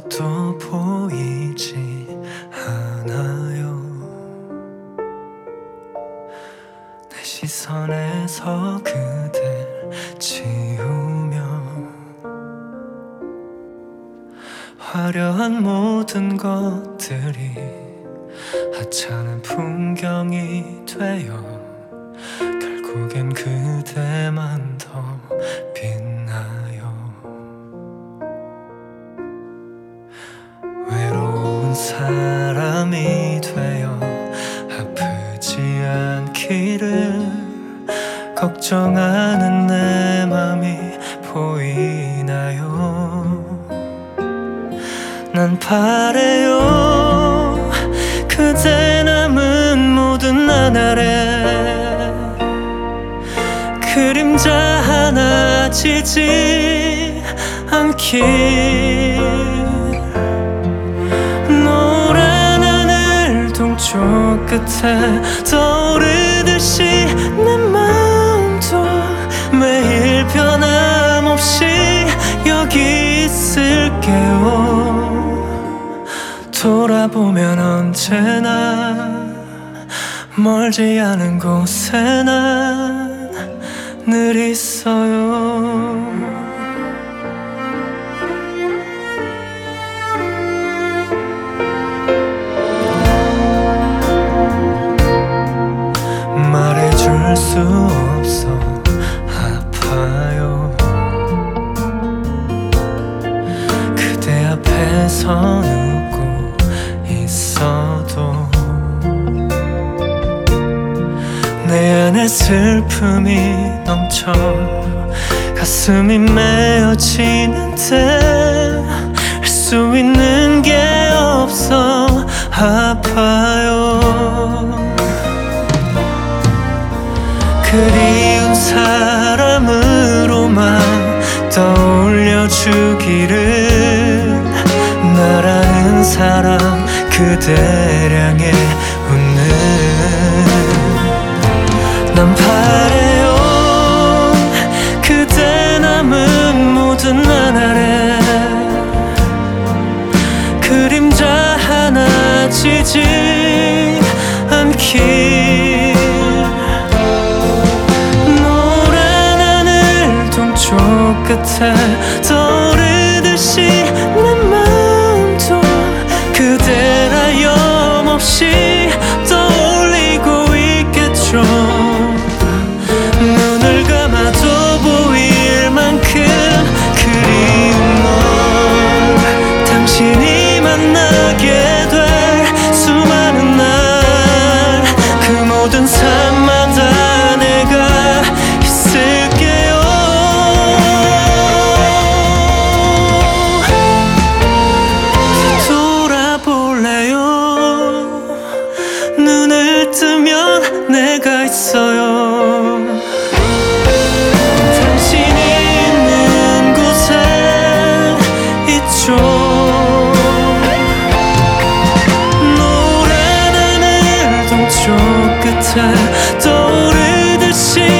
아무것도 보이지 않아요. 내 시선에서 그댈 지우며 화려한 모든 것들이 하찮은 풍경이 되어 결국엔 그대만 더 빛나요. 외로운 사람이 되어 아프지 않기를 걱정하는 내 맘이 보이나요? 난 바래요 그대 남은 모든 나날에 그림자 하나 지지 않길. 노란 하늘 동쪽 끝에 떠오르듯이 내 마음도 매일 변함없이 여기 있을게요. 돌아보면 언제나 멀지 않은 곳에 난 늘 있어요. 말해줄 수 없어 아파요. 그대 앞에서 웃고 있어도 내 안에 슬픔이 넘쳐 가슴이 메어지는데 할 수 있는 게 없어 아파요. 그리운 사람으로만 떠올려주기를. 나라는 사람 그댈 향해 웃는. 난 바래요 그대 남은 모든 나날에 그림자 하나 지지 않길. 노란 하늘 동쪽 끝에 떠오르듯이 내 마음도 그댈 하염없이 떠올리고 있겠죠. 눈을 감아도 보일 만큼 그리운 널 당신이 만나게 될 수많은 날 그 모든 삶마다 내가 있을게요. 뒤돌아볼래요. 눈을 뜨면 내가 있어요. 당신이 있는 곳에 있죠. 노란 하늘 동쪽 끝에 떠오르듯이